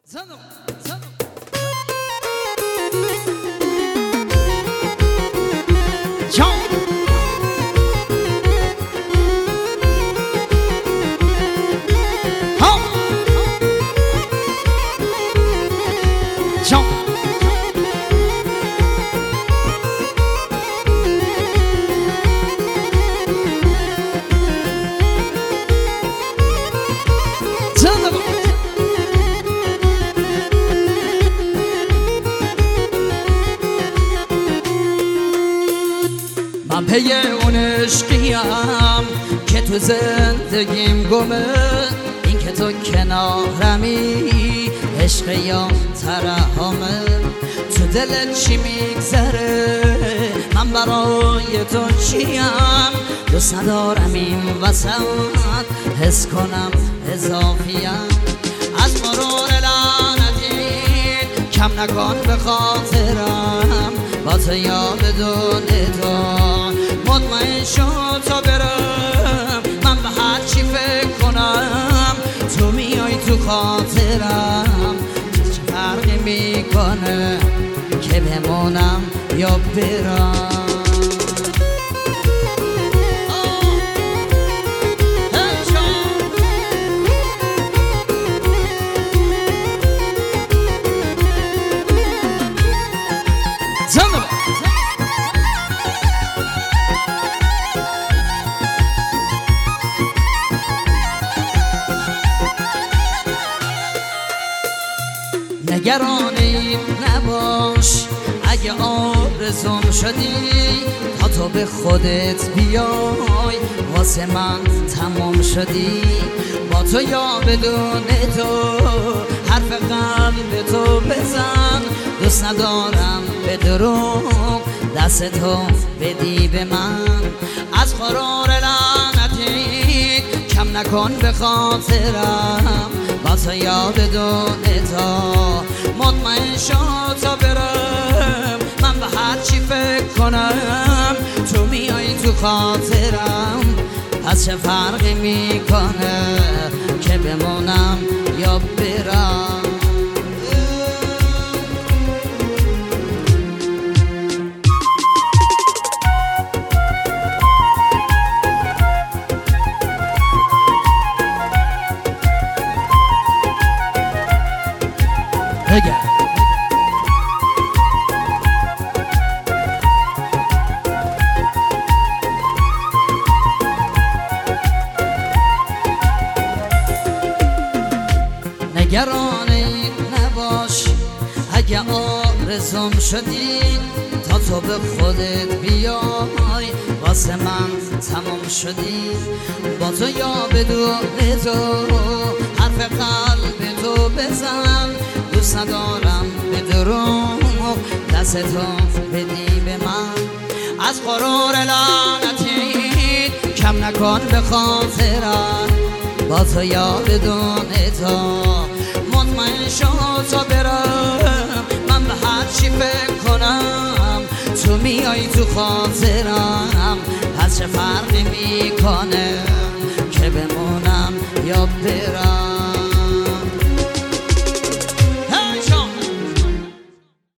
من پی اون عشقیم که تو زندگیم گمه، این که تو کنارمی عشق یا ترحمه. تو دلت چی میگذره من برای تو چیم؟ دوست ندارم این وسط حس کنم اضافیم. از مرور لعنتی کم نکن به خاطرم، با تو یا بدون تو مطمئن شد تا برم. من به هر چی فکر کنم تو میای تو خاطرم. چه فرقی میکنه که بمونم یا برم؟ نگرانی نباش اگه آرزوم شدی، تا تو به خودت بیای واسه من تمام شدی. با تو یا بدون تو حرف قلب تو بزن، دوست ندارم به دروغ دست تو بدی به من. از غرور لعنتی کم نکن به خاطرم، با تو یا بدون تو مطمئن شد تا برم. من به هر چی فکر کنم تو میای تو خاطرم. پس چه فرقی میکنه که بمونم یا برم؟ نگرانی نباش اگه آرزوم شدی، تا تو به خودت بیای واسه من تمام شدی. با تو یا بدون تو حرف قلب تو بزن، دوست ندارم به دروغ دست تو بدی به من. از غرور لعنتی کم نکن به خاطرم، با تو یا بدون تو مطمئن شد تا برم. من به هر چی فکر کنم تو میای تو خاطرم. پس چه فرقی میکنه که بمونم یا